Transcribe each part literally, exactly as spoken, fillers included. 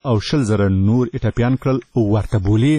او شل زره نور ایټاپیان کړل ورته بولي.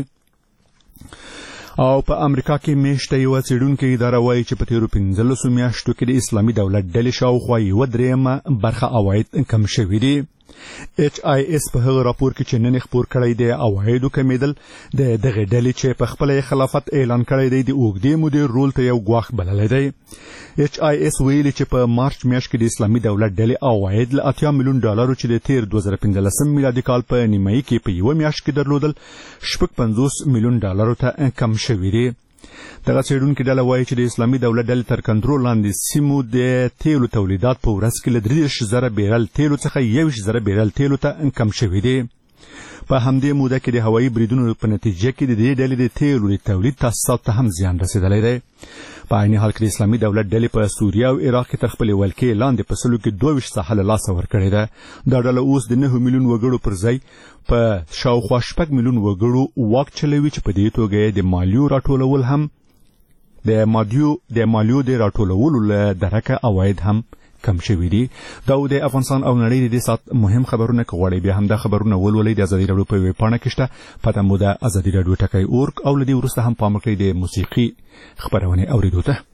او په امریکا کې میشته یوه څېړونکې اداره وایي چې په تېرو پنځلسو میاشتو کې د اسلامي دولت ډلې شاوخوا یوه درېیمه برخه عواید کم شوي دي. ایچ آی ایس په هغه راپور کې چې نن خپور کړی دی عوایدو کمیدل د دغې ډلې چې په خپله خلافت اعلان کړی دی د اوږدې مودې رول ته یو ګواښ بللی دی. ایچ آی ایس ویلي چې په مارچ میاشت کې د اسلامي دولت ډلې عواید له اتیا میلیون ډالرو چې د تېر دوه زره پنځلسم میلادي کال په نیمایي کې په یوه میاشت کې درلودل شپږ پنځوس میلیون ډالرو ته کم شوي دي. دغه څېړونکې ډله وایي چې د اسلامي دولت ډلې تر کنټرول لاندې سیمو د تیلو تولیدات په ورځ کې له درې دېرش زره بیرل تیلو څخه یوویشت زره بیرل تیلو ته کم شوي دي. په همدې موده کې د هوایي بریدونو په نتیجه کې د دې ډلې د تیلو د تولید تاسیساتو ته هم زیان رسېدلی دی. په عیني حال کې د اسلامي دولت ډلې په سوریه او عراق کې تر خپلې ولکې لاندې په سلو کې دوه ویشت ساحه له لاسه ورکړې ده. دا ډله اوس د نهه میلیون وګړو پر ځای په شاوخوا شپږ میلیون وګړو واک چلوي چې په دې توګه یې د مالیو راټولول هم د مالیو د مالیو د راټولولو له درکه عواید هم کم شوي دي. دا د افغانستان او نړۍ د دې ساعت مهم خبرونه که غواړئ بیا هم دا خبرونه ولولئ د ازادي راډیو په ویب پاڼه کې شته. پته مو د ازادي راډیو ټکی اورګ او له دې وروسته هم پام وکړئ د موسیقي خپرونې اورېدو ته.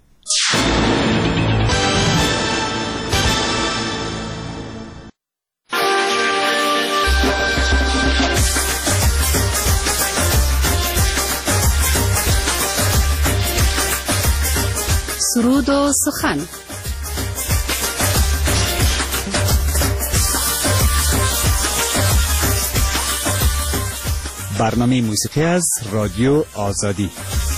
سرود و سخن. برنامه موسیقی از رادیو آزادی.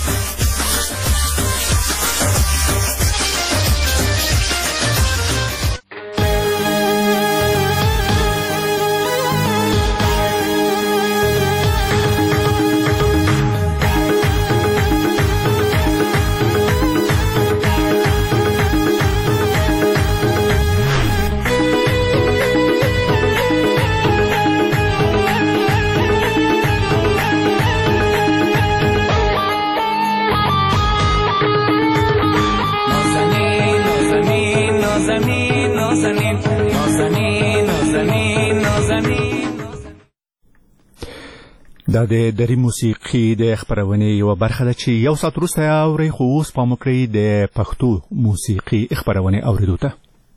دا د دري موسیقي د خپرونې یوه برخه ده چې یو ساعت وروسته یې اورئ، خو اوس پام وکړئ د پښتو موسیقي خپرونې اورېدو ته.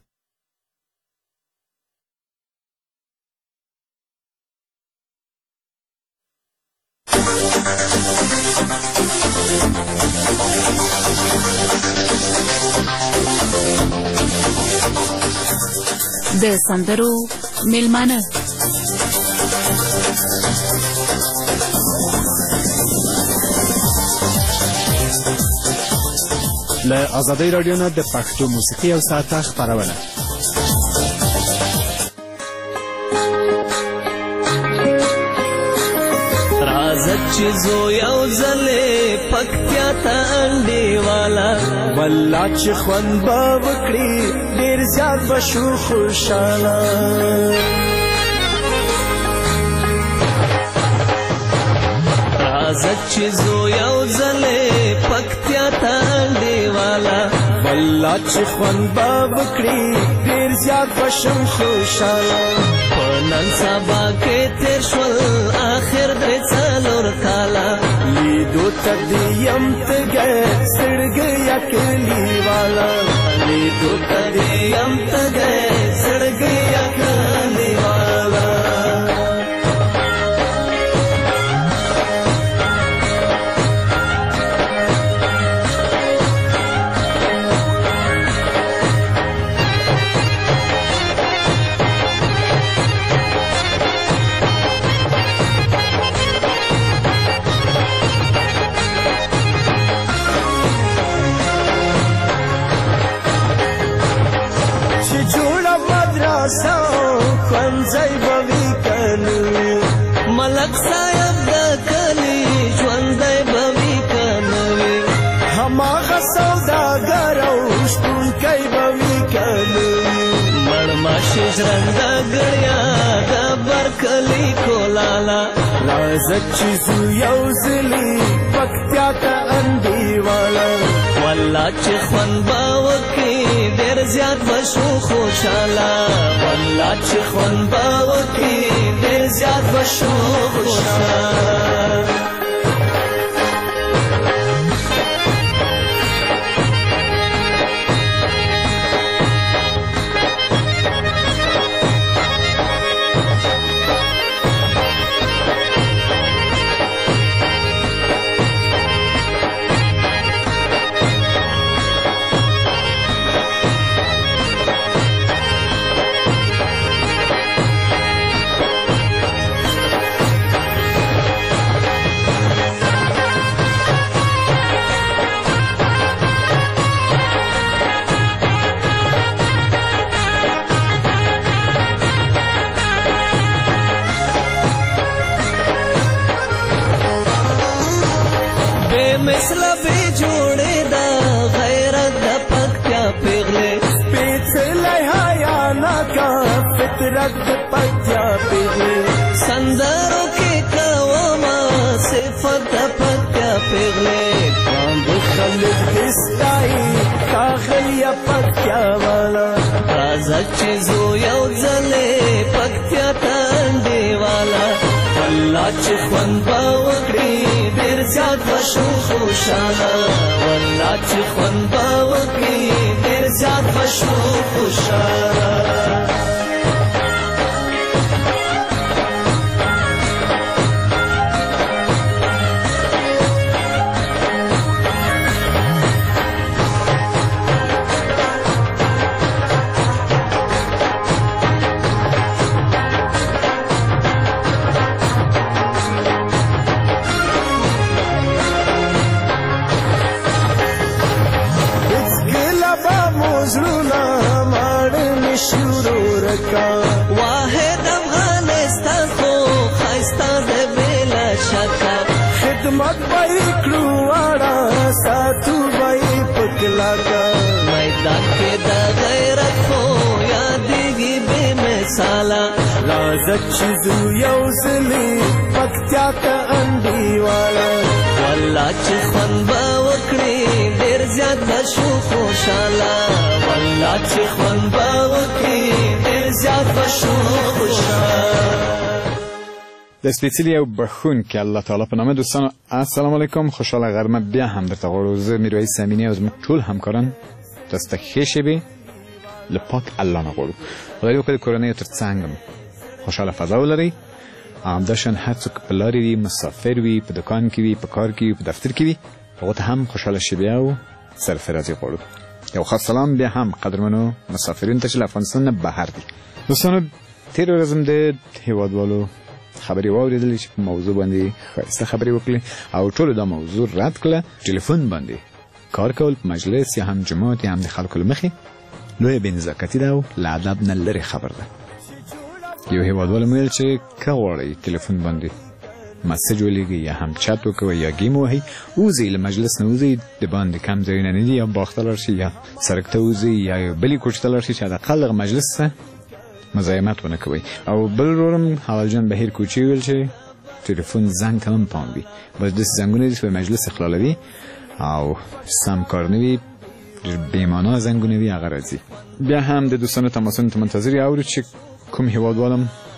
د سندرو میلمانه له ازادۍ راډیو نه د پښتو موسیقي او ساعته خپرونه. راځه چې زو یو ځلې پکتیا ته انډیواله، والله چې خوند به وکړي ډېر زیات به شو خوشحاله. راځه چې زو یو ځلې پکتیا ته انډیواله، والله چې خوند به وکړي ډېر زیات به شم خوشحاله. په نن سبا کې تېر شول آخر درې څلور کاله، لیدو ته دې یم تږی زړګی یا کلیواله، لیدو ته دې یم تږی زړګی یا کلیواله. ښوونځی به وي که نه وي، ملک صاحب د کلي ژوندی به وي که نه وي، هماغه سوداګر او شپونکی به وي که نه وي، مړماشي ژرنده ګړیا د برکلي کولاله. راځه چې ځو یو ځلي پکتیا ته انډیواله، والله چې خوند به وکړي ډېر زیات به شو خوشحاله والله چې خوند به وکړي ډېر زیات به شو خوشحاله مثلا بی جوړې دا غیرت د پکتیا پیغلې سپېڅلی حیا ناکه فطرت د پکتیا پیغلې سندرو کې کومه صفت د پکتیا پیغلې باندې خلک دې ستایي ښاغلیه پکتیا والا راځه چې زو یو ځلې پکتیا ته انډیواله والله چې خوند به وکړي ډېر زیات به شو خوشحاله والله چې خوند به وکړي ډېر زیات به شو خوشحاله واحد افغانستان خو خایسته ده بلا شکه خدمت به یې کړو واړه ساتو به یې په کلکه میدان کې د غیرت خو یادېږي بې مثاله راځه چې ځو یو ځلې پکتیا ته انډیواله والله چې خوند به وکړي ډېر زیات به شو خوشحاله والله چې خوند به وکړي ډېر زیات به شو خوشحاله د سپېڅلي او بښونکي الله تعالی په نامه دوستانو السلام علیکم خوشحاله غرمه بیا هم درته غواړو زه میرویس امینی او زموږ ټول همکاران تاسو ته ښې شېبې له پاک الله نه غواړو خدای وکړي د کورنیو تر څنګ خوشحاله فضا ولرئ همداشان هر څوک په لارې وي مسافر وي په دکان کې وي په کار کې وي په دفتر کې وي هغو ته هم خوشحاله شېبې او سرفرازي غواړو یو خاص سلام بیا هم قدرمنو مسافرینو ته چې له افغانستان نه بهر دي دوستانو تېره ورځ هم د هېوادوالو خبرې واورېدلې چې په موضوع باندې ښایسته خبرې وکړې او ټولو دا موضوع رد کړله ټلیفون باندې کار کول په مجلس یا هم جماعت یا هم د خلکو له مخې لویه بېنزاکتي ده او له ادب نه لرې خبر ده یو هېوادوال مې ویل چې که غواړئ ټلیفون باندې مسج ولیږئ یا هم چت وکوئ یا ګیم ووهئ ووځئ له مجلس نه ووځئ د باندې کم ځایونه نه دي یا باغ ته لاړ شئ یا سړک ته ووځئ یا یو بلې کوټې ته لاړ شئ چې حداقل دغه مجلس ته مزاحمت ونه کوئ او بل ورورم حوالجان بهیر کوچي ویل چې ټلیفون زنګ ته هم پام وي بس داسې زنګونه دي چې په مجلس اخلالوي او سم کار نه وي بېمانا زنګونه وي هغه راځي بیا هم د دوستانو تماسونو ته منتظر یې اورو چې کوم هېوادوالم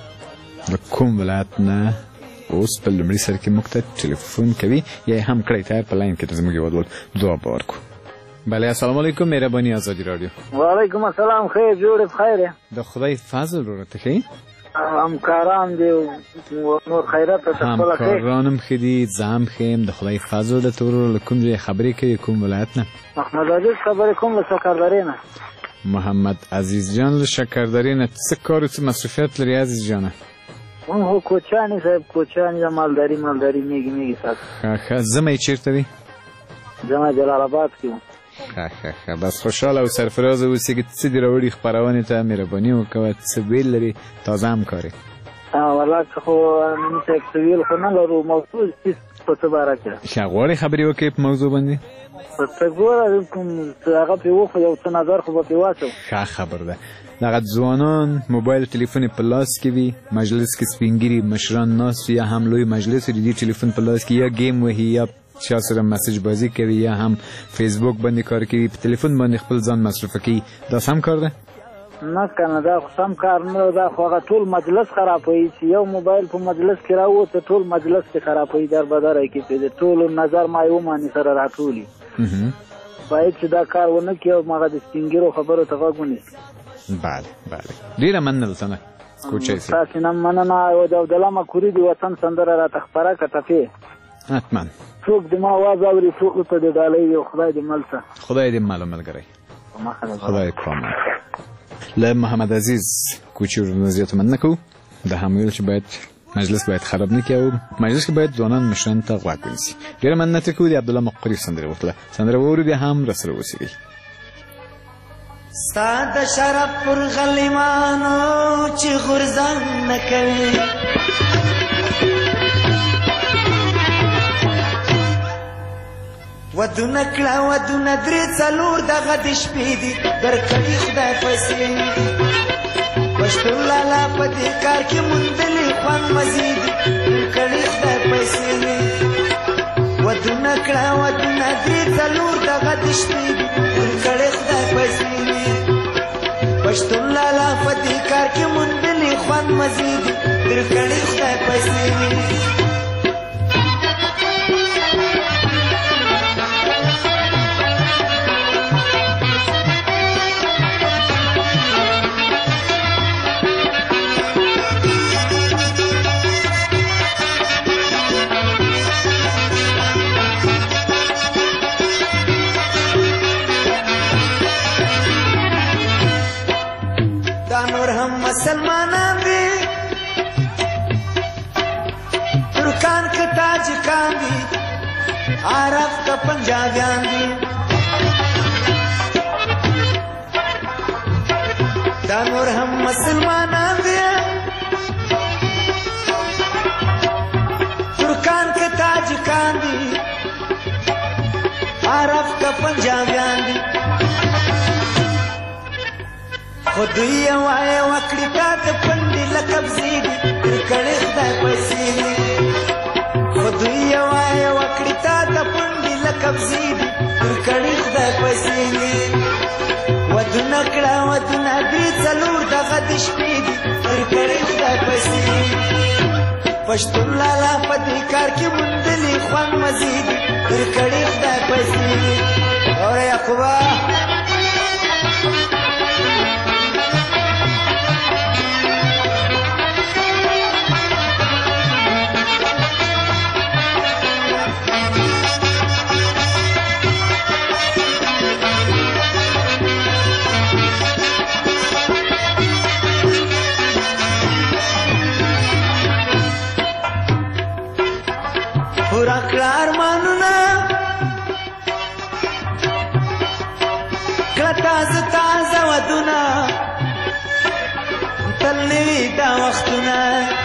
د کوم ولایت نه اوس په لومړي سر کې موږ ته ټلیفون کوي یا هم کړی تیار په لاین کې د زموږ هېوادوال ځواب به ورکړو بله السلام علیکم مهرباني ازادي راډیو وعلیکم السلام خیر جوړې بخیر د خدای فضل ورور ته ښې همکاران دي نور خیرات ته خپله ښې همکارانم ښه دي زه هم ښه یم د خدای فضل درته ورور له کوم ځای خبرې کوي کوم ولایت نه محمد عزیز خبرې کوم له شکردرې نه محمد عزیز جان له شکردرې نه څه کار او څه مصروفیت لري عزیز جانه مونږ خو کوچیانې صاحب کوچیان یا مالداري مالداري میږي میږي ساتو ښه ښه زمی چېرته دی زما جلال آباد کې وم ښه ښه ښه بس خوشحاله او سرفرازه اوسې که څه دې راوړي خپرونې ته مهرباني وکړه څه ویل لري تازه هم کارې والله که خو نن صاحب څه ویل خو نه لرو موضوع په څه باره کې ښه غواړې خبرې وکړې په موضوع باندې په څه ګوره کوم هغه پرې وخو یو څه نظر خو به پرې واچو ښه خبر ده دغه ځوانان موبایل ټلیفون په لاس کې وي مجلس کې سپین ږیري مشران ناست یا هم لوی مجلس وي د دې ټلیفون په لاس کې یا ګیم وهي یا چا سره مسیج بازی کوي یا هم فیسبوک باندې کار کوي په ټلیفون باندې خپل ځان مصرف کوي دا سم کار ده نه کنه دا خو سم کار نه دا خو هغه ټول مجلس خرابوي چې یو موبایل په مجلس کې راووته ټول مجلس کې خرابوي در بدر کې په ټول نظر ما یو مانی سره راټولي باید چې دا کار ونه کړي او ماغه د سپینګیرو خبرو ته غوږ ونیسي بله بله ډیره مننه درته کوچی سي تاسو نه مننه او د عبدالله مکوري د وطن سندره راته خپره کړه ټپې حتما څوک د ما آواز اوري څوک ته د ډالۍ یو خدای دې مل شه خدای دې مل ملګری خدای کرام له محمد عزیز کوچی ورونه زیاته مننه کوو د هم ویل چې باید مجلس باید خراب نه کړي او مجلس کې باید ځوانان مشران ته غوږ ونیسي ډیره مننه ته کوو د عبدالله مکوري سندره وکړه سندره واورو بیا هم راسره اوسئ ستا د شرف پر غلیمانو چې غورځنګ نه کوي ودونه کړه ودونه درې څلور دغه د شپې دي درکړي خدای پیسې پښتون لالا په دې کار کې موندلې خوند مزید درکړي خدای پیسې ودونه کړه ودونه درې څلور دغه د شپې دي درکړي خدای پیسې پښتون لالا په دې کار کې موندلې خوند مزید درکړي خدای پیسې مسلمانان دي ترکان که تاجکان دي عرب که پنجابیان دي دا نور هم مسلمانان دي ترکان که تاجکان دي عرب که پنجابیان دي خدای وای وکړی تا ته پندې لقب زیدي کړي خدای پیسې خدای وای وکړی تا ته پندې لقب زیدي کړي خدای پیسې ودونه کړه ودونه دې څلور دغه د شپې دي کړي خدای پیسې پښتون لالا په دې کار کې موندلې خوند مزید کړي خدای پیسې اور یعقوبا پورا کړه ارمانونه کړه تازه تازه ودونه تل نوي دا وختونه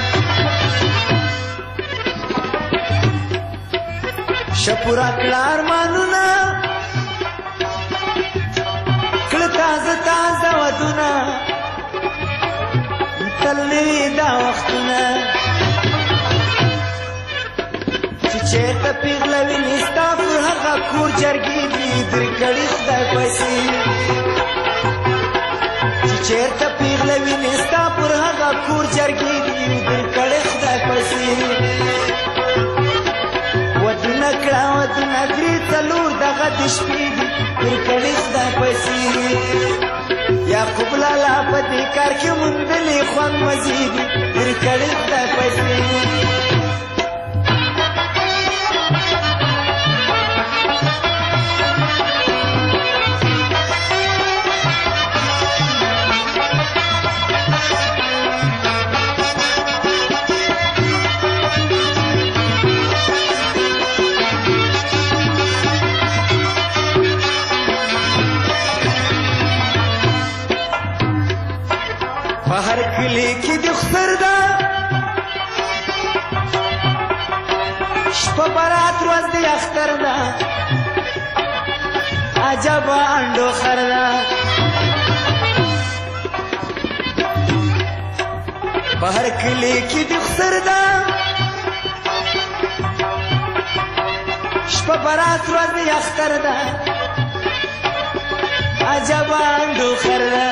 شه پورا کړه ارمانونه کړه تازه تازه ودونه تل نوي دا وختونه چېرته پیغلوي نستا پر هغه کور جرګې دي درکړي خدای پیسې چې چېرته پیغلوي نستا پر هغه کور جرګې دي درکړي خدای پیسې ودونه کړه ودونه درې څلور دغه د شپې دي درکړي خدای پیسې یعقوب لالا په دې کار کې موندلې خوند مزید درکړي خدای پیسې هر کلی کې د خسر ده شپه برات ورځ د اختر ده عجب انډو خر ده په هر کلی کې د خسر ده په برات ورځ اختر ده عجبا ډوخر ده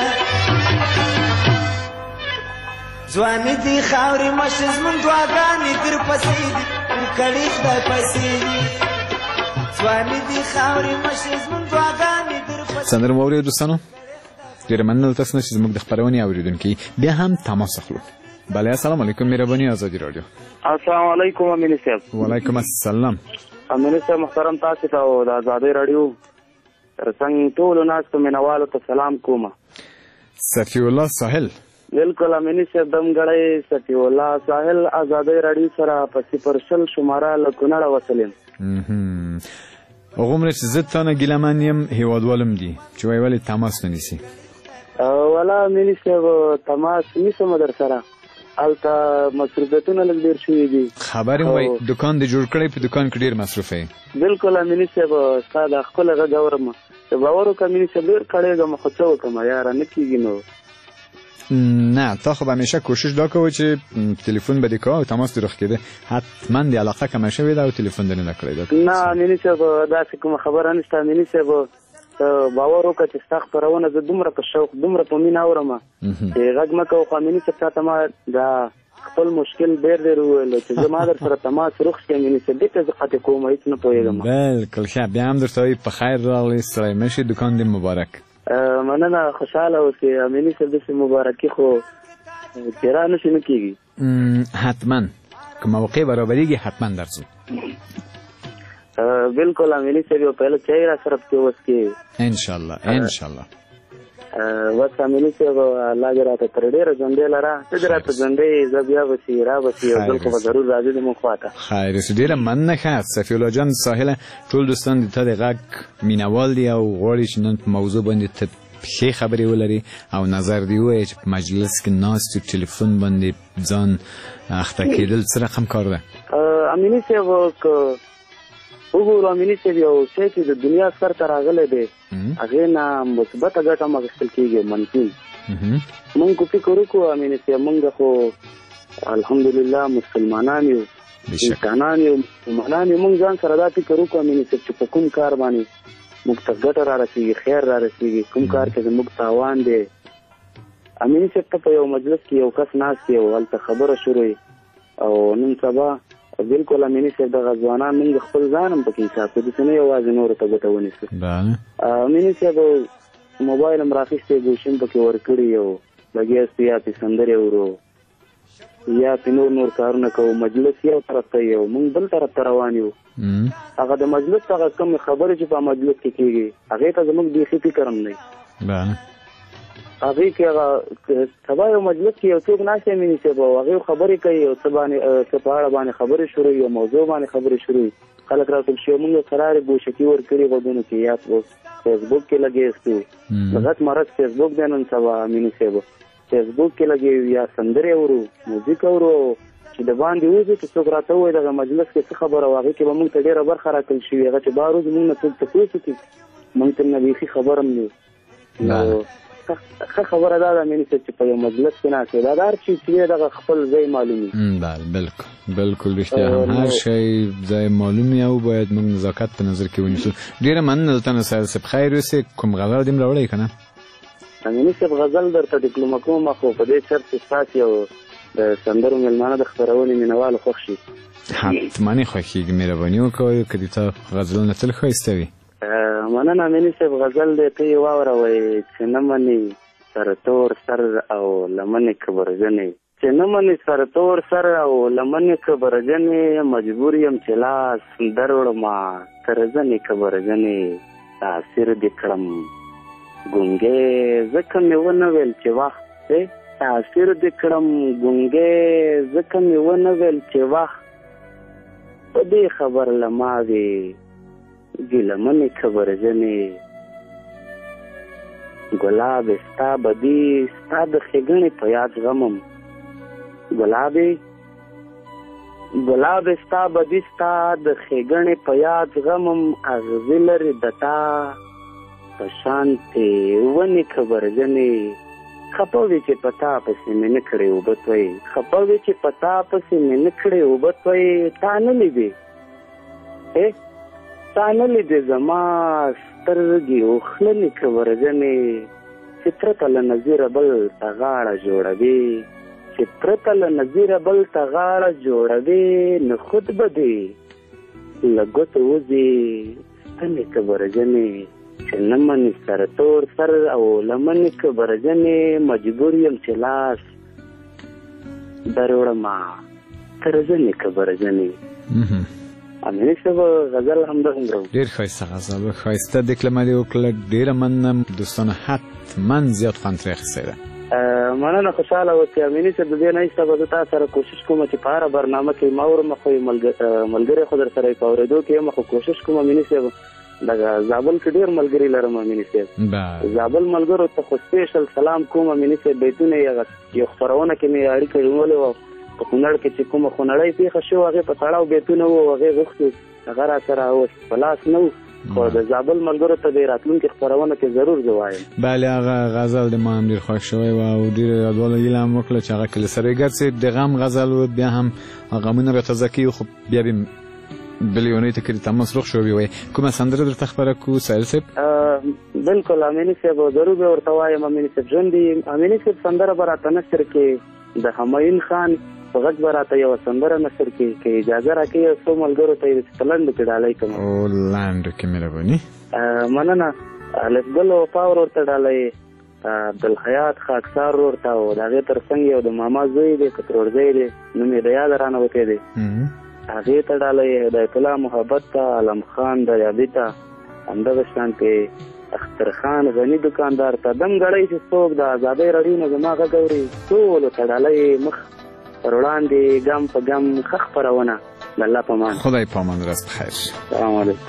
ځواني دي خاورې مشر زمونږ دعاګانې در پسې دي پر کړي خدای پسې دي ځواني دي خاورې مشر زمونږ دعاګانې در پسې سندره مو اورئ دوستانو ډېره مننه تاسو نه چې زموږ د خپرونې اورېدونکي بیا هم تماس اخلو بله السلام علیکم مهرباني ازادي راډیو السلام علیکم امین صاحب وعلیکم السلام امین صاحب محترم تاسو ته او د ازادي راډیو ترڅنګ ټولو ناستو مینوالو ته سلام کوم صفی الله ساحل بالکل امین صاحب دم غړی صفی الله ساحل ازادي راډیو سره په صفر شل شماره له کونړ وسلم هغومره چې زه تانه ګیلهمن یم هېوادوالم دي چې وایي ولې تماس نه نیسي والا امین صاحب تماس نیسم در سره هلته مصروفیتونه لږ ډېر شوي دي خبر یم وایي دکان دې جوړ کړی په دکان کې ډېر مصروف یې بالکل امین صاحب ستا د ښکلی غږ اورم چې باور وکړه امین صاحب ډېر کړېږم خو څه وکړم یاره نه کېږي نو نه تا خو به همیشه کوشش دا کوه چې تلیفون به دې کوه او تماس دې رخ کېده حتما دې علاقه کمه شوې ده او تلیفون دې نه کړی ده نه امین صاحب داسې کومه خبره نشته امین صاحب باور وکړه چې ستا خپرونه زه دومره په شوق دومره په مینه اورم چې غږ مه کوه خو امین صاحب تا ته ما دا خپل مشکل ډېر ډېر وویل چې زه ما در سره تماس رخ شي امین صاحب دې ته زه قطع کوم هېڅ نه پوهېږم بلکل ښه بیا هم درته وایي په خیر راغلی ستړی مه شي دکان دې مبارک مننه خوشحاله اوسې امیني صاحب داسې مبارکي خو تېرا نشي نه کېږي حتما که موقع برابرېږي حتما درځو بالکل امیني صاحب یو پهله چای را سره پکې وڅکې انشاءالله انشاءالله بس امیني صاحب الله دې راته تر ډېره ژوندی لره ته دې راته ژوندی زه بیا به شي را به شي یو ځل خو به ضرور راځې زموږ خوا ته خیر اوسې ډېره مننه ښه صفي الله جان ساحله ټول دوستان د تا د غږ مینوال دي او غواړي چې نن په موضوع باندې ته ښې خبرې ولري او نظر دې ووایي چې په مجلس کې ناست یو ټلیفون باندې ځان اخته کېدل څه رقم کار ده امیني صاحب که وګورو امیني صاحب یو شی چې د دنیا سر ته راغلی دی هغې نه مثبته ګټه هم اخیستل کېږي منفي مونږ خو فکر وکړو امیني صاحب مونږ خو الحمدلله مسلمانان یو انسانان یو مسلمانان یو مونږ ځان سره دا فکر وکړو امیني صاحب چې په کوم کار باندې موږ ته ګټه را رسېږي خیر را رسېږي کوم کار کې زموږ تاوان دی امیني صاحب ته په یو مجلس کې یو کس ناست دی او هلته خبره شروع او نن سبا بالکل امیني صاحب دغه ځوانان موږ خپل ځان هم پکې حساب کړو داسې نه یوازې نورو ته ګټه ونیسو امیني صاحب موبایل هم راخیستی ګوشي هم پکې ورکړي او لګیا سو یا پې سندرې اورو یا پې نور نور کارونه کوو مجلس یو طرف ته یو موږ بل طرف ته روان یو هغه د مجلس هغه کومې خبرې چې په مجلس کې کېږي هغې ته زموږ بیخي فکر هم دی هغې کې هغه سبا یو مجلس کې یو څوک ناست دی امیني صاحب او هغې خبرې کوي او څه باندې څه په اړه باندې خبرې شروع وي او موضوع باندې خبرې شروع وي خلک راټول شي موږ قرارې ګوشکي ورکړي غوږونو کې یا فیسبوک کې لګېستو لغت مرض فیسبوک دی نن سبا امیني صاحب فیسبوک کې لګې یا سندرې اورو موزیک اورو چې د باندې وځو چې څوک راته ووایي دغه مجلس کې څه خبره وه هغې کې به موږ ته ډېره برخه راکړل شوي هغه چې بهر وځو موږ نه څوک تپوس وکړي موږ ته نه بیخي خبر هم نه نو ښه خبره دا ده امیني صاحب چې په یو مجلس کې ناست دی دا د هر چیز چې دی دغه خپل ځای معلوم وي بله بالکل بالکل رښتیا هم هر شی ځای معلوم وي او باید موږ نزاکت په نظر کې ونیسو ډېره مننه دلته نه سایل صاحب خیر اوسې کوم غزل دې هم راوړی که نه امیني صاحب غزل درته ډیپلومه کوم خو په دې شرط چې ستاسې یو د سندرو مېلمانه د خپرونې مینوالو خوښ شي حتما یې خوښېږي مهرباني وکوئ که دې ته غزلونه تل ښایسته وي مننه امیني صاحب غزل دی ته یې واوروئ چې نه منې سره تور سر او لمنې کبرجنې چې نه منې سره تور سر او لمنې کبرجنې مجبور یم چې لاس در وړمه تر زنې کبرجنې تاثیر دې کړم ګونګې ځکه مې ونه ویل چې وخت دی تاثیر دې کړم ګونګې ځکه مې ونه ویل چې وخت په دې خبر له ما وې ګیلمنې کبرجنې ګلابې ستا بدي ستا د ښېګڼې په یاد غمم ګلابې ګلابې ستا بدي ستا د ښېګڼې په یاد غمم اغزي لرې د تا په شانتې ونې کبرجنې خپه وې چې په تا پسې مې نه کړې اوبه توی خپه وې چې په تا پسې مې نه کړې اوبه توی تا نه لیدې تانه لیدې زما سترګې اوښلنې که ورځنې چې پرته له نظیره بل ته غاړه جوړوي چې پرته له نظیره بل ته غاړه جوړوي نو خود به دې له ګوتو وځي ستنې که ورځنې چې نه منې سره تور سر او لمنې که برځنې مجبور یم چې لاس در وړمه تر ځنې که برځنې امیني صاحب غزل همدغومره ډېر ښایسته غزل ښایسته دکلمه دې وکړه ډېره مننه دوستانو حتما زیات خوند ترې اخیستی ده مننه خوشحاله اوسئ امیني صاحب د دې نه ایسته به زه تا سره کوشش کوم چې په هره برنامه کې ما اورم خو ملګری خو در سره په اورېدو کې یم خو کوشش کوم امیني صاحب دغه زابل کې ډېر ملګري لرم امیني صاحب زابل ملګرو ته خو سپیشل سلام کوم امیني صاحب بیتونه یو خپرونه کې مې اړیکه نیولې وه په کونړ کې چې کومه خونړۍ پېښه شوه هغې په تړاو بیتونه وو هغې غوښتو هغه را سره اوس په لاس نه و خو د زابل ملګرو ته د راتلونکي خپرونه کې ضرور زه وایم بله هغه غزل د ما هم ډېر خوښ شوی وه او ډېره یادواله هیله هم وکړه چې هغه کلیسرګر صاحب د غم غزل و بیا هم غمونه را تازه کوي خو بیا به بلیونی ته کې تماس روغ شوی وي کومه سندره درته خبره کو سایل صاحب بالکل امیني صاحب ضرور به ورته وایم امیني صاحب ژوندي امیني صاحب سندره به راته نثر کې د همایون خان په غږ به راته یوه سندره نثر کې که اجازه راکړي یو څو ملګرو ته یې په لنډو کې ډالۍ کوم او لنډو کې مهرباني مننه الفګل وفا ورته ډالۍ عبدالحیات خاکسار ورته او د هغې تر څنګ یو د ماما زوی دی کترورزی دی نوم یې د یاده رانه وتی دی هغې ته ډالۍ هدایت الله محبت ته علم خان دریابي ته همدغه شانتې اخترخان غني دکاندار ته دم ګړی چې څوک د ازادۍ راډیو نه زما غږ اوري ټولو ته ډالۍ مخ پر وړاندې ګام په ګام ښه خپرونه د الله په امان خدای په امان ورځ بخیر سلام علیکم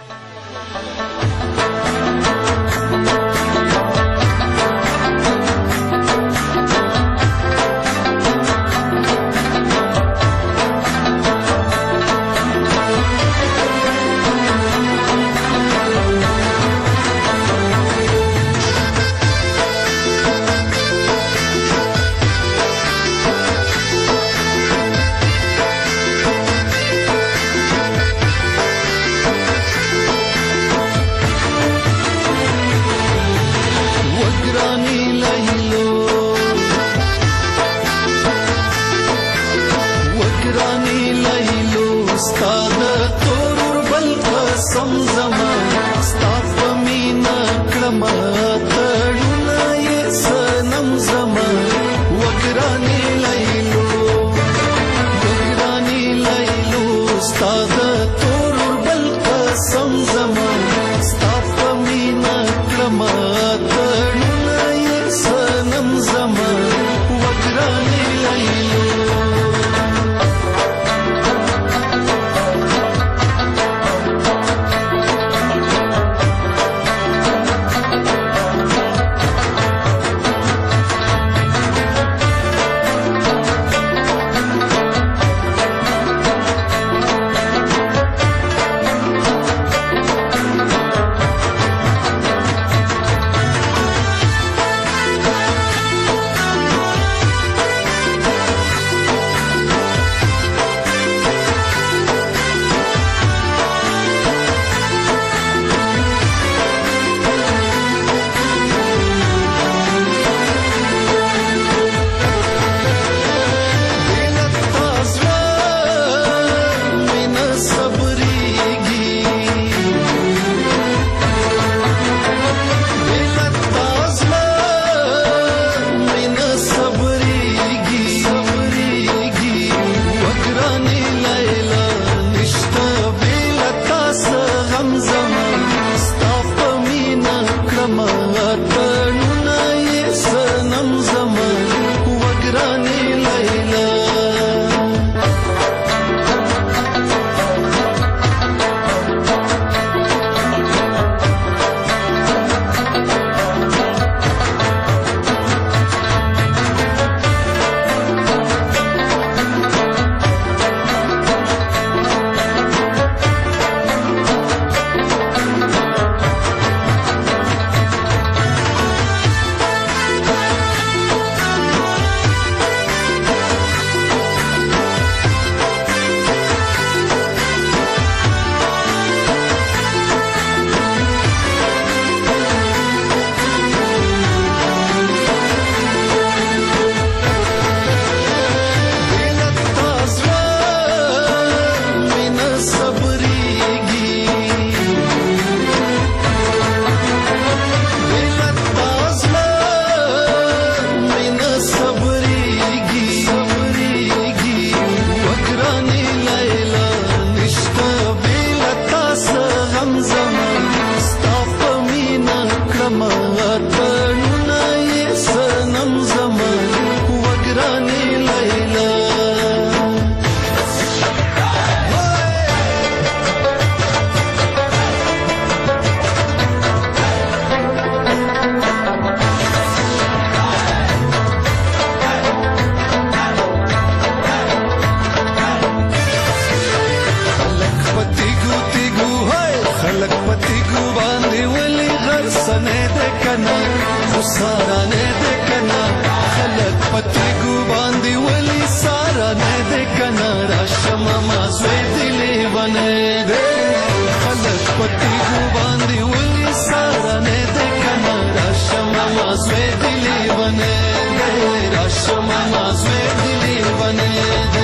سارا نه ده کنا خلک پتیګو باندې ولی سارا نه ده کنا راشم ما زوی دلی ونه ده خلک پتیګو باندې ولی سارا نه ده کنا راشم ما زوی دلی ونه ده راشم ما زوی دلی ونه ده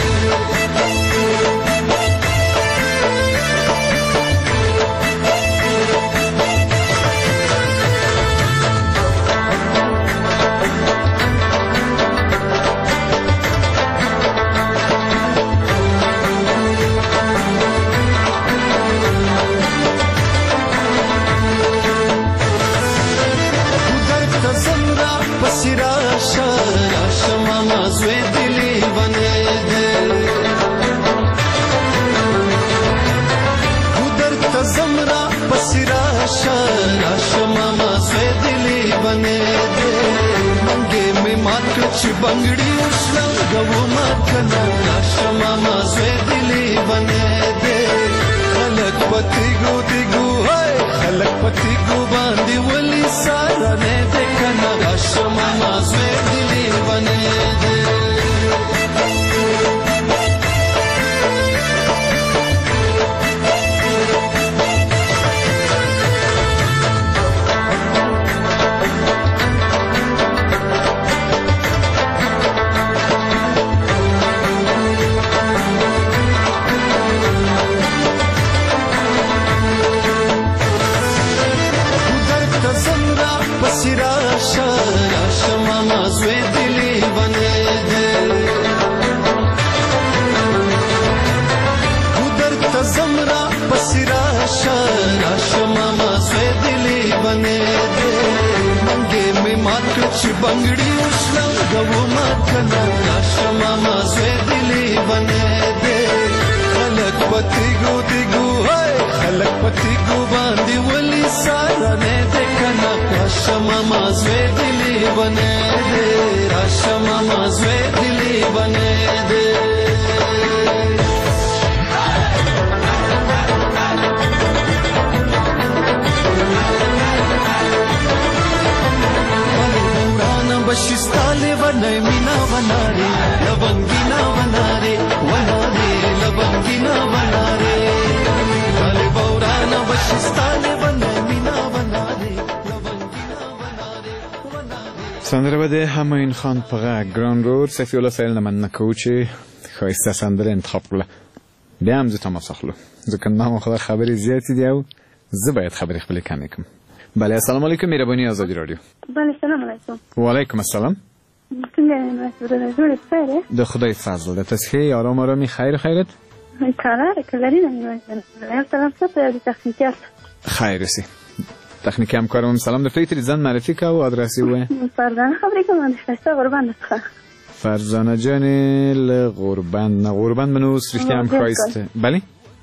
چې بنگړي وشلم غو مات کنا راشما ما زوی دلی بنه دے خلق پتی ګو دی ګو هاي خلق پتی ګو باندې ولی سارا نه دے کنا راشما ما زوی دلی بنه دے چې بنگړي وشلم غو مات کنا راشما ما زوی دلی بنه دے خلق پتی ګو دی ګو هاي خلق پتی ګو باندې ولی سارا نه دے کنا راشما ما زوی دلی بنه دے راشما ما زوی دلی بنه دے بشستاله ونه مینا وناره لبنگینا وناره وناره لبنگینا وناره کله بورانا بشستاله ونه مینا وناره لبنگینا وناره وناره سندره بده همین خان پغه گران رود سفی الله سایل نمن نکوچی خواهسته سندره انتخاب کله بیا هم زیتا مسخلو ذکر نام خدا خبری زیادی دیو زی باید خبری خبری کمی کم بله السلام علیکم میربانی آزادی رادیو. بله سلام علیکم. و علیکم السلام. ده خدای فضل ده تصحیح آرام آرامی خیر خیرت؟ کاره کلاری نمیدونم. هر طرف سطح تکنیکیات. خیرسی. تکنیکی هم کارم سلام ده فکری زن معرفی که و آدرسی و فرزانه خبری که من شسته قربان نسخه. فرزانه جان لغربان نه قربان منو سرشتی هم خواست. بله؟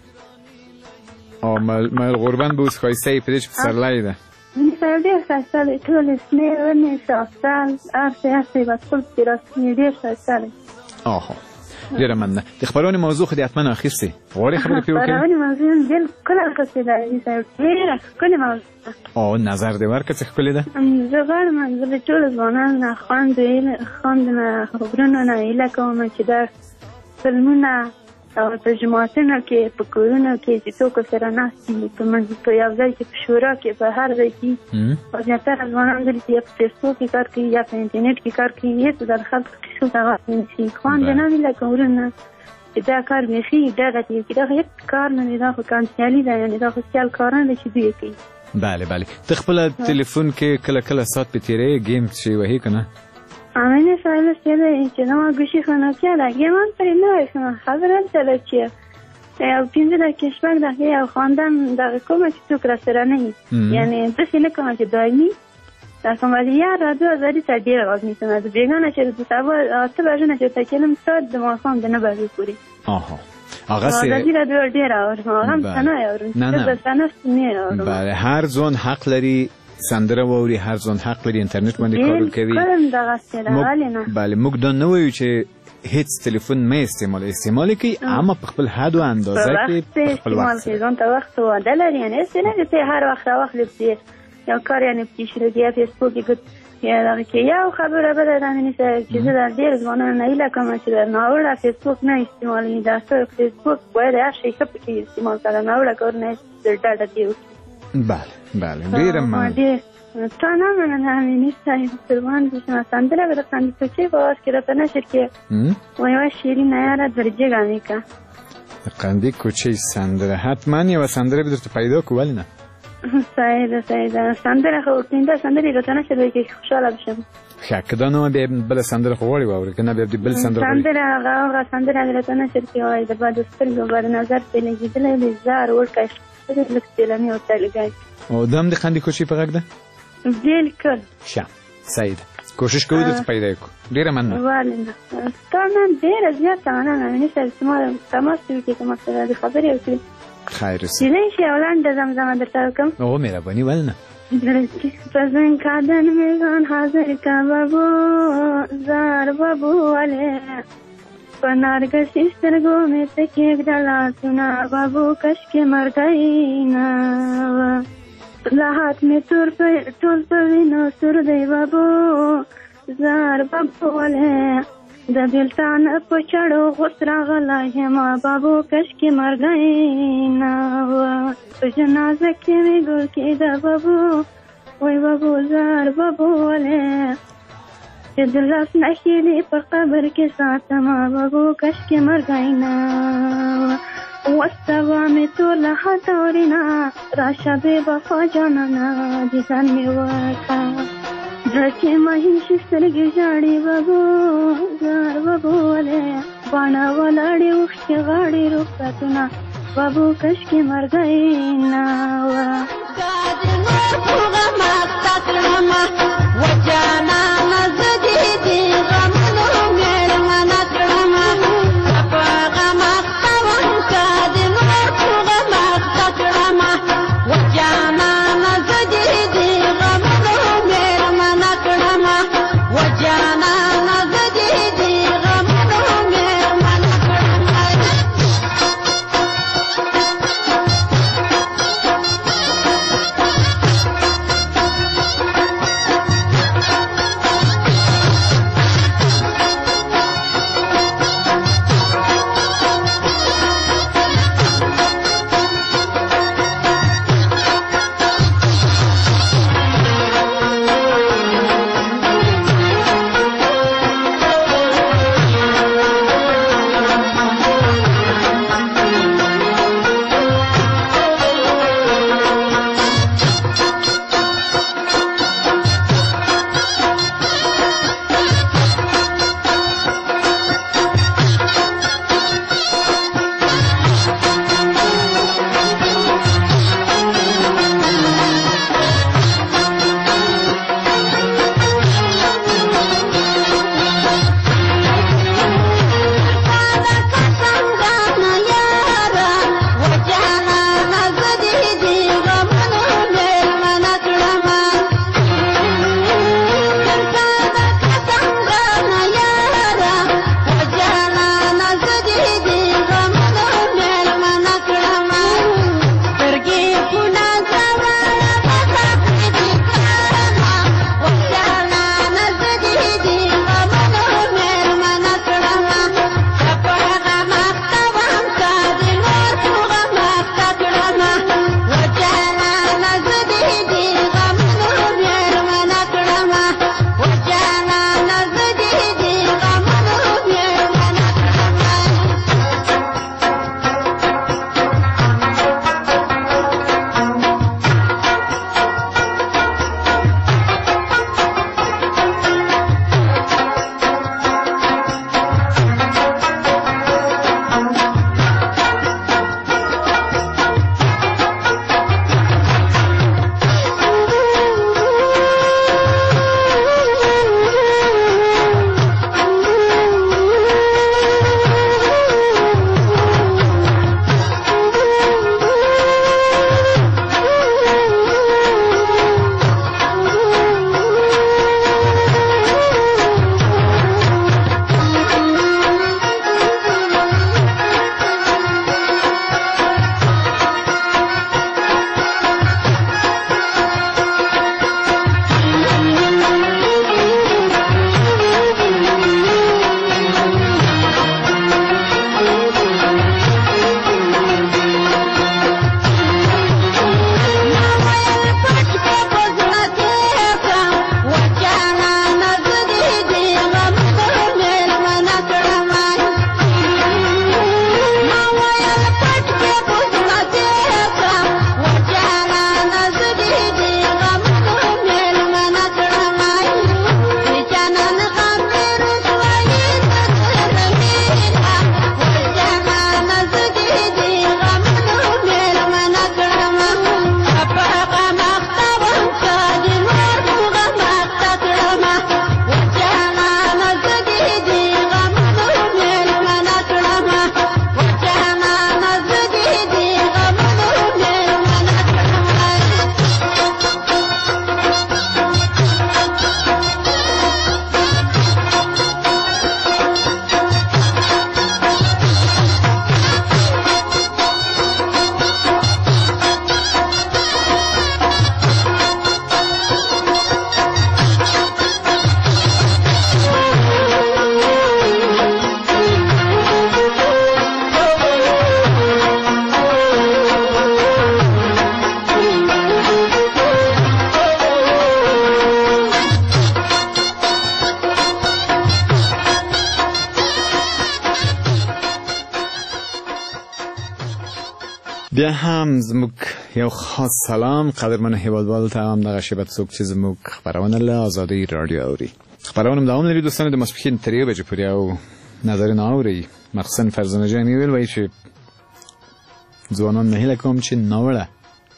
آه مال مال قربان بود خواسته پیدش بسر لایده. من دیر شایسته طول اسمی و نیشافتن عرصه هستی و طول پیراسمی دیر شایسته. آها دیر من نه. دخبرانی موضوع خودی حتما آخیستی. غوری خبری پیو که؟ برای موضوع دل کل آخیستی داری دیر کل موضوع. آه نظر دیوار که چه کلی ده؟ زغال منزل طول زبانان خواند ایل خواند نه خبرون نه ایله که من که در فیلمونه او ترجماتونه کې په کورونو کې چې څوک سره ناستي په منځ په یو ځای کې په شورا کې په هر ځای کې او زیاتره ځوانان دلته یا په فیسبوک کې کار کوي یا په انټرنیټ کې کار کوي هیڅ د خلکو کې څه ځواب نشي خوند نه ویل کورونه دا کار میخي دا راځي چې دا هیڅ کار نه دا خو کانسیالي دا یعنی دا خو سیال کارونه چې دوی کوي. بله بله تخپل تلیفون کې کله کله سات په تیرې گیم شي وهي کنه آمین سوال سیده که نما گوشی خانه که لگه من پری نوشم خبرم ساله چیه او پینده در کشمک دقیقه او خواندم دقیقه کمه که تو کرسره نهی یعنی بسی نکمه که دایمی دقیقه ولی یه را دو ازاری تا دیر آغاز میتون از بیگانه چه دو سبا آسته برشونه چه تا کلم ساد دماغان دنه بردی کوری آها آقا سی آقا دیر دور دیر آورم آقام سنه آورم نه نه سنه سنه آورم بله هر زون حق لري سندره ووري هر ځون حق لري انټرنیټ باندې کار کوي کوم دغه ستاره بله موږ دا نه وایو چې هیڅ تلیفون مې استعمال استعمال کوي اما په خپل حد او اندازه کې په خپل وخت ځان ته وخت او عدالت یعنی څنګه چې هر وخت وخت لپاره یو کار یعنې پکې شروع کړي یا فیسبوک کې ګوت یا دغه کې یو خبره بله دا مې نیسه چې زه د ډېر ځوانانو نه هیله کوم چې د ناوړه فیسبوک نه استعمالوي دا څه فیسبوک باید هر شی ښه پکې استعمال کړه ناوړه کارونه ډډه دې وکړي. بله بله ډېره مننه. تا نه مننه امیني صاحب قربان بشم. سندره به د قندی کوچۍ په آواز کې راته نشر کړې و یوه شیرینه یاره درجه میکه. قندی کوچۍ سندره حتما یوه سندره به درته پیدا کړو ولې نه؟ صحیح ده صحیح ده سندره خو پنځه سندرې راته نشر وکړي خوشحاله بشم. ښه که دا نومه بیا بله سندره خو غواړې واورې که نه بیا بل سندره غواړې؟ سندره هغه هغه سندره مې راته نشر کړې وایي د باد سترګو بد نظر پرې لګېدلی دی زار وړکی لږ سیلاني ورته لګی. او دا هم د قندی کوچۍ په غږ ده؟ بالکل. ښه صحیح ده کوشش کوو درته پیدا کړو. ډېره مننه. والله تا نن ډېره زیاته مننه امیني صاحب چې ما تماس وکړې که ما سره د خبرې وکړې. خیر اوسې. کیدای شي یو لنډه زمزمه درته وکړم. او مهرباني ولې نه. پزن کادن میزان حاضر کا بابو زار بابو والے په نارګسي سترګو مې ته کېږدله سونه بابو کشکې مر گئی نه لاحات مې ټول په وینو سور دی بابو زار بابو والے د بېلتان په چړو غوس راغلی یمه بابو کشکې مر گئی نه په جنازه کې مې ګل کېده بابو وای بابو زار بابو والے چې د لاس نښې دې په قبر کې ساتمه بابو کشکې مر گئی نه وسبا مې ټوله هتورینه راشه بې وفا جانانه دیدن مې وکړه زړه کې مهیشي سترګې ژاړي بابو زار بابو والے باڼه ولاړې اوښکې غاړې رخصتونه بابو کشکې مر گئی نه وه دا د نور غمه ستا کړمه و جانانه زه دې دې غمونو مېړمنه کړمه په غمه ختوم که د نور غمه ستا کړمه و جانانه زه دې دې غمونو مېړمنه کړمه و جانانه زه دې دې غمونو مېړمنه کړمه. بیا هم زموږ یو خاص سلام قدرمنو هیوادوالو ته هم دغه شیبت څوک چې زموږ خپرونه له ازادۍ راډیو اوري. خپرونه هم دوام لري دوستانو، د ماسپښین تر یو بجې پورې او نظرونه اوري. مخصوصا فرزانه جان ویل وایي چې ځوانان نه هیله کوم چې ناوړه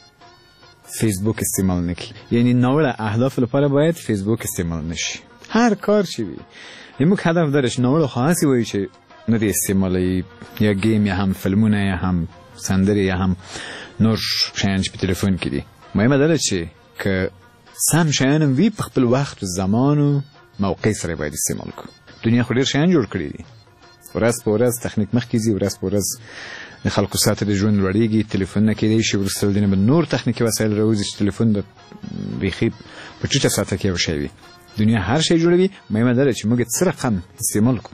فیسبوک استعمال نکړي، یعنی ناوړه اهداف لپاره باید فیسبوک استعمال نشي. هر کار چې وي زموږ هدف درش ناوړه خاصی وایي چې نه دی استعمالوي، یا گیم یا هم فلمونه یا هم سندرې یا هم نور شیان چې په تلیفون کې دي. مهمه دا ده چې که سم شیان هم وي په خپل وخت و زمان و موقع سره باید استعمال کړو. دنیا خو ډېر شیان جوړ کړي دي، ورځ په ورځ تخنیک مخکې ځي، ورځ په ورځ د خلکو سطح د ژوند لوړېږي، تلیفونونه کیدای شي وروسته له دې نه به نور تخنیکي وسایل راوځي چې تلیفون د بیخي په ټیټه سطح کې یو شی وي. دنیا هر شی جوړوي، مهمه دا ده چې موږ څه رقم استعمال کړو.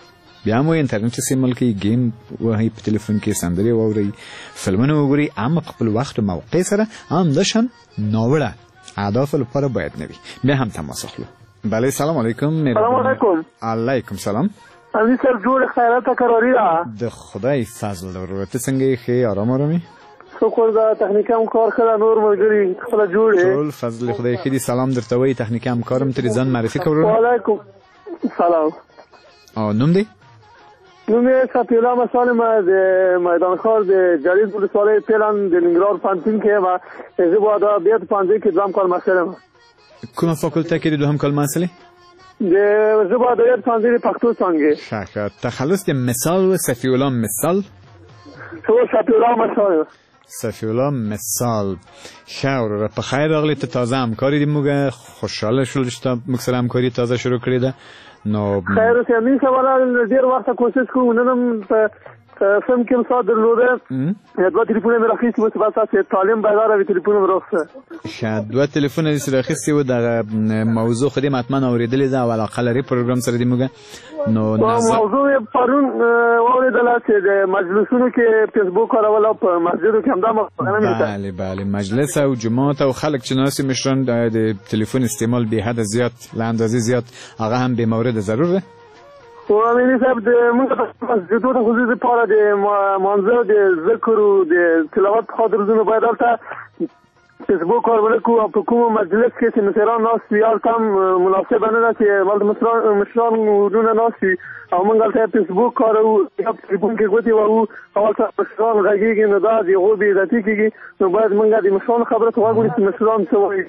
بیا مو انټرنیټ استعمال کوي، گیم وهي په تلیفون کې، سندرې واورئ، فلمونه وګورئ، اما په خپل وخت او موقع سره همداشان ناوړه اهدافو لپاره باید نه وي. بیا هم تماس اخلو. بله سلام علیکم. سلام علیکم. علیکم سلام. امین صاحب جوړ خیرات قراری را د خدای فضل ضرورت څنګه ښه آرام آرامي شکر دا تخنیک هم کار کړه، نور ملګری خپل جوړې ټول فضل خدای خې دي. سلام درته وایي تخنیک هم کارم ترې ځان معرفي کوو. وعلیکم سلام. او نوم دی؟ نوم یې صفی الله مسالم د میدان ښار د جدید ولسوالۍ پیلان د ننګرهار پوهنتون کې و. زه به دا بیا په پوهنځي کې دوهم کال محصل یم. کومه فاکولته کې د دوهم کال محصل یې؟ د ژبه ادبیات پوهنځي د پښتو څانګې. ښه ښه. تخلص د مثال و صفی الله مثال؟ څو صفی الله مثال صفی الله مثال. ښه وروره په خیر راغلی. ته تازه همکاري دي، موږ خوشحاله شولو چې تا موږ سره همکاري تازه شروع کړې ده. نو خیر اوسې امین صاحب ډېر وخته کوشش کوو، نن هم په سم کې مسا درلوده، دوه تلیفونه مې راخیستي وو چې بس تاسې تعلیم بازار وي تلیفونه مې راخیسته. ښه دوه تلیفونه دې راخیستي وو. دغه موضوع خو دې حتما اورېدلې ده او علاقه لري پروګرام سره دې موږ. نو موضوع یې پرون واورېدله چې د مجلسونو کې فیسبوک کارول او په مسجدو کې همدا مخکنه مې بله بله مجلس او جماعت او خلک چې ناست مشران د تلیفون استعمال بې حده زیات له اندازې زیات هغه هم بې مورد ضرور ده. خو امیني صاحب د موږ په مسجدو د خصوصي لپاره د مانځه د ذکر او د تلاوت په خاطر زونه باید هلته فیسبوک کارونه کوو او په کومو مجلس کې چې مشران ناست وي هلته هم مناسبه نه ده چې هلته مشران ورونه ناست وي او موږ هلته فیسبوک کاروو یا په تلیفون کې ګوتې وهو او هلته مشران غږېږي نو دا د هغو بې عزتي کېږي. نو باید موږ د مشرانو خبره ته غوږ ونیسو چې مشران څه وایي.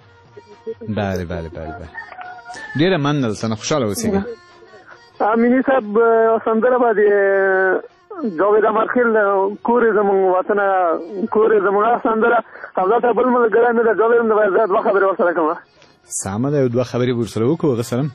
بله بله بله بله ډېره مننه درته، خوشحاله اوسېږه. امینی صاحب سندره به د جاوید امرخیل کور زمونږ وطن کور زمونږ سندره همدلته بل ملګری مې د جاوید نه باید زیات دوه خبرې ورسره کوم. سمه ده، یو دوه خبرې ورسره وکړو. هغه سلام.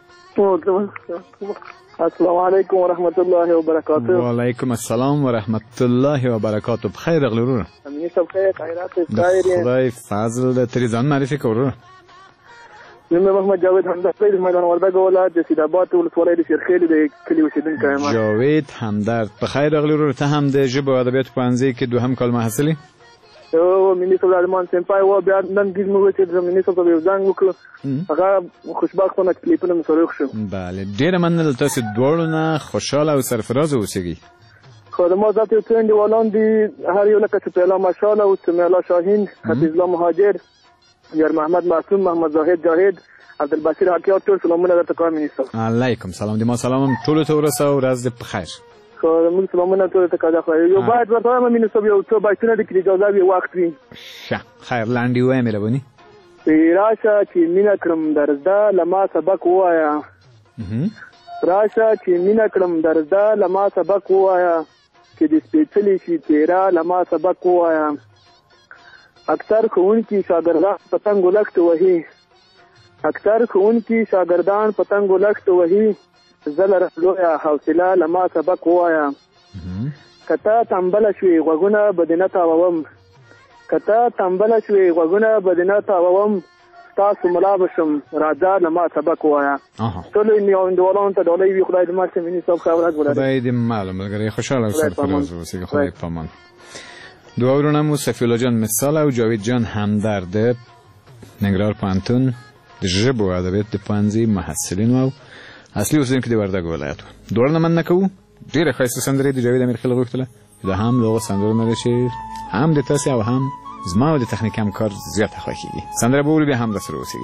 السلام علیکم ورحمت الله وبرکاته. وعلیکم السلام ورحمت الله وبرکاته. بخیر راغلی وروره. امینی صاحب خیر خیرات د خدای فضل ده. ترې ځان معرفي کړه وروره. نوم محمد جاوید همدرد د میدان وردګ ولایت د سیدآباد ولسوالۍ د شیرخیل د کلي اوسېدونکی یم. جاوید همدرد بخیر راغلی وروره. ته هم د ژبې او ادبیاتو پوهنځي کې دوهم کال محصل یې؟ او میني صاحب ارمان سمپای و بیا نن ګیز موږ چې د میني صاحب یو ځنګ وکړو هغه خوشبختانه تلیفون مې سره وښو. بله ډېره مننه. تاسو دواړو نه خوشحاله او سرفراز اوسئ. خو د ما ذات یو څه انډیوالان دي، هر یو لکه سپیلا مشال او سمیلا شاهین، حفیظ الله مهاجر، یار محمد معصوم، محمد زاهد جاهد، عبدالبصیر حکیات، ټول سلامونه درته کوم میني صاحب. علیکم سلام. د ما سلام هم ټولو ته ورسوه. ورځ دې په خیر. خو موږ سلامونه ټولو ته کوو. خو یو باید ورته وایم میني صاحب یو څو بایتونه دي چې اجازه وي وخت وي. ښه خیر لاندې ووایم مهرباني. راشه چې مینه کړم در زده له ما سبق ووایه، راشه چې مینه کړم در زده له ما سبق ووایه، چې د سپېڅلي شي څېره له ما سبق ووایه. اکثر ښوونکي شاګردان پتنګو لښتې وهي، اکثر ښوونکي شاګردان پتنګو لښتې وهي، زه لرم لویه حوصله له ما سبق ووایه. که ته تنبله شوې غوږونه به دې نه تاووم، که ته تنبله شوې غوږونه به دې نه تاووم، ستاسو ملا به شم راځه له ما سبق ووایه. ټولو انډیوالانو ته ډالۍ وي. خدای دې ماته میني صاحب ښه ورځ ولري. خدای دې ماله ملګری خوشحاله او سرفراز اوسئ. خدای په امان. دوه ورونه مو صفی الله جان مثال او جاوید جان همدرد ننګرهار پوهنتون د ژبو او ادبیات د پوهنځي محصلین او اصلي اوسېدونکي د وردګ ولایت. دواړه نه مننه کوو. ډېره ښایسته سندرې د جاوید امیرخیل غوښتله. دا هم دغه سندرونه ده چې هم د تاسې او هم زما او د تخنیک همکار زیاته خوښېږي. سندره به ولو بیا هم درسره اوسېږي.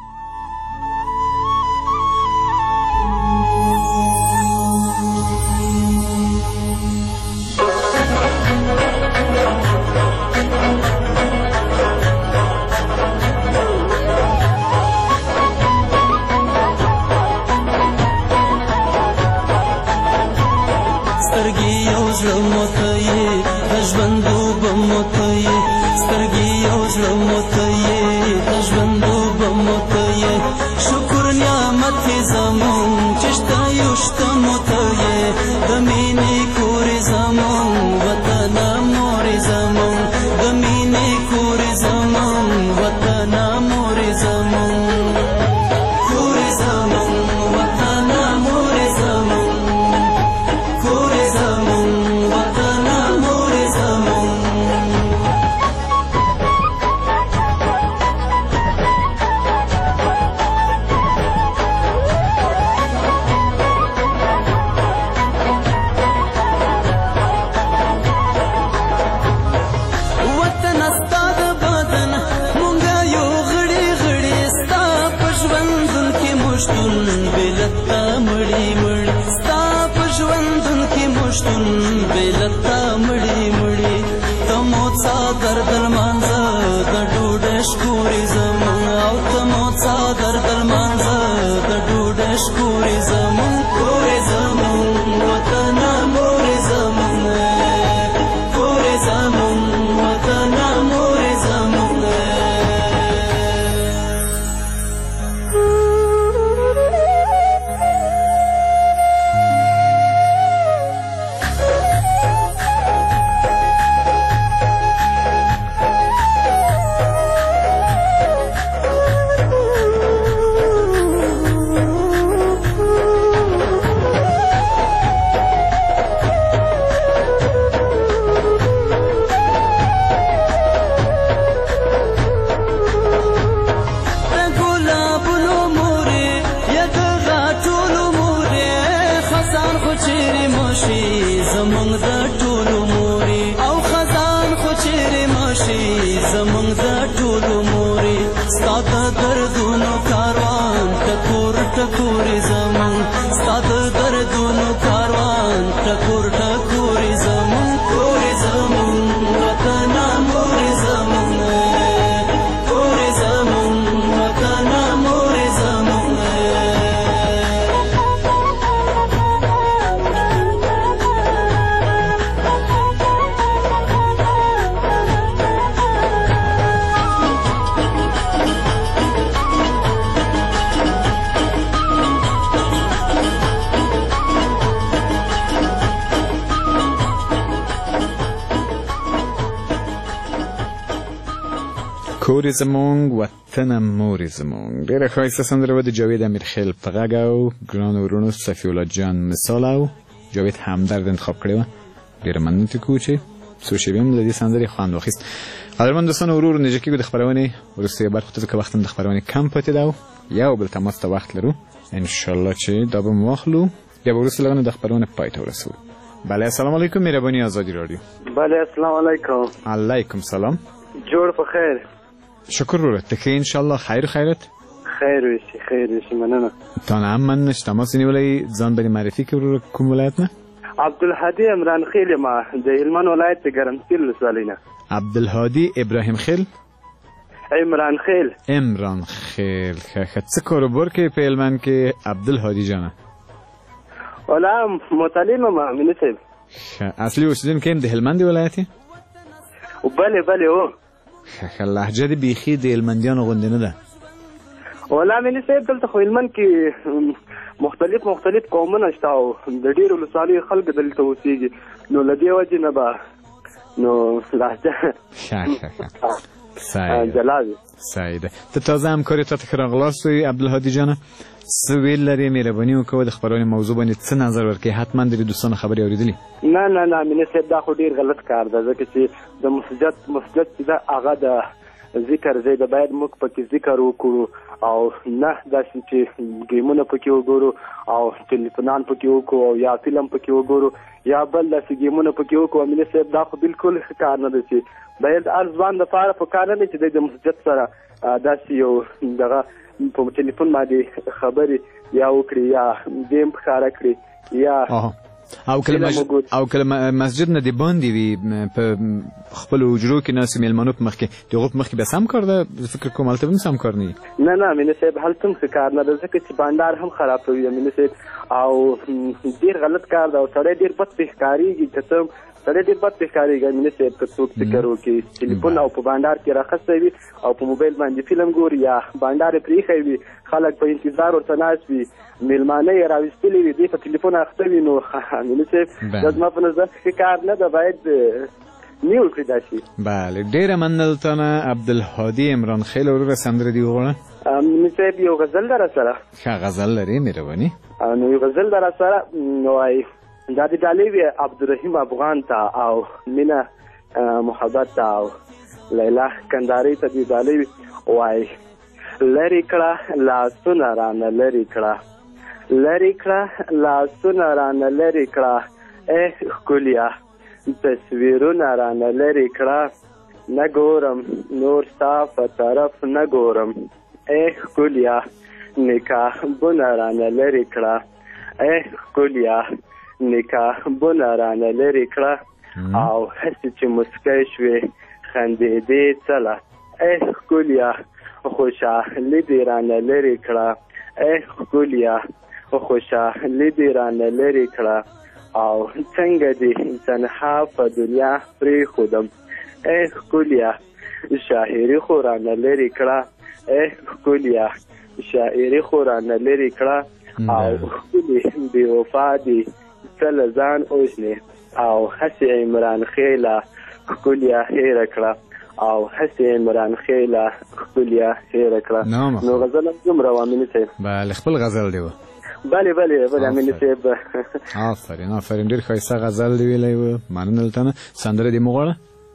کور زمونږ وطن مور زمونږ ډېره ښایسته سندره وه د جاوید امیرخیل په غږ او ګرانو ورونو صفي الله جان مثال او جاوید همدرد انتخاب کړې وه. ډېره مننه کوو چې څو شېبې هم له دې سندرې خوند واخیست. قدرمن دوستانو ورو ورو نږدې کېږو د خپرونې وروستیو برخو ته، ځکه وخت هم د خپرونې کم پاتې ده او یو بل تماس ته وخت لرو. انشاءالله چې دا به مو واخلو بیا به وروسته له هغه نه د خپرونې پای ته ورسوو. بله السلام علیکم مهرباني آزادي راډیو. بله السلام علیکم. علیکم سلام. جوړ په خیر. شکر وروره ته ښه انشاءالله خیر خیرت خیر وشي خیر وشي مننه. تا نه هم مننه چې تماس نیولی. ځان به دې معرفي کړې وروره کوم ولایت نه؟ عبدالهادي عمران خیل یم د هلمند ولایت د ګرمسیر ولسوالۍ نه. عبدالهادي ابراهیم خیل عمران خیل عمران خیل ښه ښه څه کاروبار کوې په هلمند کې عبدالهادي جانه؟ والا متعلم یم امینه صاحب. ښه اصلي اوسېدونکی یم د هلمند ولایت یې؟ بلې بلې هو. ښه ښه لهجه دې بیخي د هلمندیانو غوندې نه ده. والا امینه صاحب دلته خو هلمند کې مختلف مختلف قومونه شته او د ډېرو ولسوالیو خلک دلته اوسېږي، نو له دې وجې نه به نو لهجه ښه ښه ښه صحیح جلا وي. صحیح ده. ته تازه همکاري تا ته ښه راغلاست وی عبدالهادي جانه. څه ویل لرې مهرباني وکړه د خپرونې موضوع باندې څه نظر ورکړې؟ حتما د دې دوستانو خبرې اورېدلې؟ نه نه نه امینه صاحب دا خو ډېر غلط کار ده، ځکه چې د مسجد مسجد چې ده هغه د ذکر زی د باید موږ پکې ذکر وکړو او نه داسې چې ګیمونه پکې وګورو او ټلیفونان پکې وکړو او یا فلم پکې وګورو یا بل داسې ګیمونه پکې وکړو. امینه صاحب دا خو بالکل ښه کار نه دی چې باید هر ځوان دپاره په کار نه دی چې دی د مسجد سره داسې یو دغه په ټلیفون باندې خبرې یا وکړي یا ګیم ښکاره کړي یا او کله او کله مسجد نه دی باندې وي په خپل حجرو کې ناس میلمنو په مخ کې دغه په مخ کې به سم کار ده فکر کوم البته هم سم کار نه نه نه امینه صاحب هلته هم کار نه ده ځکه چې بانډار هم خرابوي امینه صاحب او ډیر غلط کار ده او سړی ډیر بد ښکارېږي که څه سړی ډېر بد ښکارېږي امینه صاحب که څوک فکر وکړي ټلیفون او په بانډار کې راخستی وي او په موبایل باندې فلم ګوري یا بانډار یې پرېښی وي خلک په انتظار ورته ناست وي میلمانه یې راویستلي وي دوی په ټلیفون اخته وي نو امینه صاحب دا زما په نظر ښه کار نه ده باید نه وکړي دا شي. بله ډېره مننه له تا نه عبدالهادي عمران خیل وروره سندره دې وغواړه. امینه صاحب یو غزل ده راسره ښه غزل لرې مهرباني نو یو غزل ده راسره نو وایي دا د ډالۍ وي عبدالرحیم افغان ته او مینه محبت ته او لیلا کنداري ته دې ډالۍ وي وایي لرې کړه لاسونه رانه لرې کړه لرې کړه لاسونه رانه لرې کړه ای ښکلیا تصویرونه رانه لرې کړه نه ګورم نور ستا په طرف نه ګورم ای ښکلیا نکاحونه رانه لرې کړه ای ښکلیا نکاحونه رانه لرې کړه او هسې چې مسکی شوې خندېدې څله ای ښکلیا خوشحالي دې رانه لرې کړه ای ښکلیا خوشحالي دې رانه لرې کړه او څنګه دې تنها په دنیا پرېښودم ای ښکلیا شاعري خو رانه لرې کړه ای ښکلیا شاعري خو رانه لرې کړه او ښکلې بې وفا دې څله ځان اوژنې او هسې عمران خیله ښکلیا هېره کړه او هسې عمران خیله ښکلیا هېره کړه. نو غزل هم دومره و امینه صاحب. بله خپل غزل دی و بله بله بله امینه صاحب. آفرین آفرین ډېر ښایسته غزل دی ویلی و مننه له تا نه. سندره دې مو غواړه؟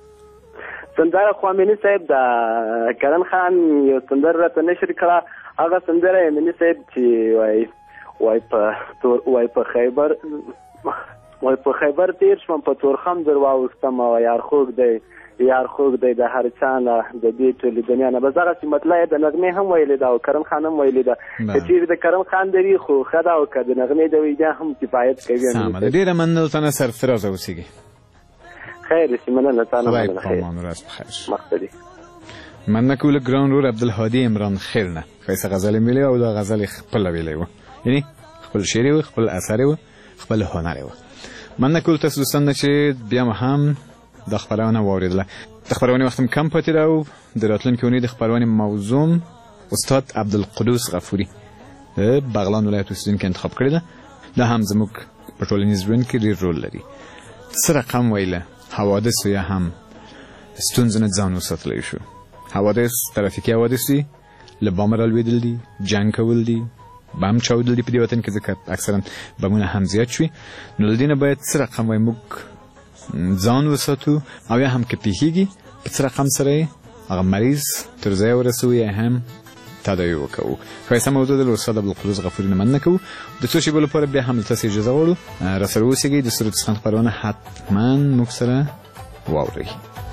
سندره خو امینه صاحب د کرن خان یو سندره راته نشر کړه هغه سندره امینه صاحب چې وایي وای په وای په خیبر وای په خیبر تیر شوم په تورخم در واوښتم او یار خوږ دی یار خوږ دی د هر چا نه د دې ټولې دنیا نه بس دغسې مطلع یې د نغمې هم ویلې ده او کرم خان هم ویلې ده که چیرې د کرم خان دري خو ښه ده او که د نغمې د وي بیا هم کفایت کوي. سمه ده ډېره مننه له تا نه سرفرازه اوسېږي. خیر شي مننه تا نه مننه خیر ورځ بخیر مقصدي مننه کوو له ګران ورور عبدالهادي عمران خیل نه ښایسته غزل یې ویلی او دا غزل یې خپله ویلی و یعنی خپل شعر و خپل اثر و خپل هنر و. مننه کوو تاسو دوستان نه چې بیا مو هم د خپرونه واورېدله. د خپرونې وخت هم کم پاتې ده او د راتلونکې اونۍ د خپرونې موضوع استاد عبدالقدوس غفوري د بغلان ولایت اوسېدونکي انتخاب کړې ده. دا هم زموږ په ټولنیز ژوند کې ډېر رول لري. څه رقم ویله حوادثو یا هم ستونزو نه ځان وساتلی شو. حوادث ترافیکي حوادث دي له بامه رالوېدل دي جنګ کول دي بم چاودل دي په دې وطن کې ځکه اکثرا بمونه هم زیات شوي نو له دې نه باید څه رقم وایي موږ ځان وساتو او یا هم که پیښیږي په څه رقم سره یې هغه مریض تر ځایه ورسوو یا هم تداوي وکوو. ښایسته موضوع ده له استاد عبدالقدوس غفوري نه مننه کوو. د څو شېبو لپاره بیا هم له تاسې اجازه غواړو راسره اوسېږئ. د سرود څخه خپرونه حتما موږ سره واورئ.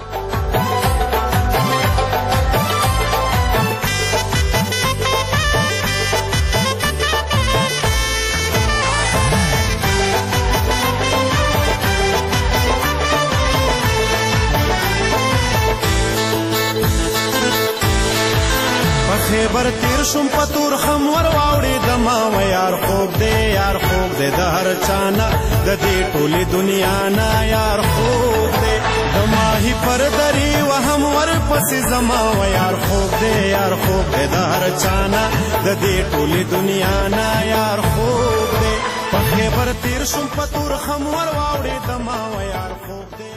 خیبر تیر شم پتور خم ور واوړې دما و یار خوب دې یار خوب دې د هر چانا د دې ټولې دنیا نه یار خوب دې دما هی پر دری و هم ور پسې زما و یار خوب دې یار خوب دې د هر چانا د دې ټولې دنیا نه یار خوب دې په خیبر تیر شم پتور خم ور واوړې دما و یار خوب دې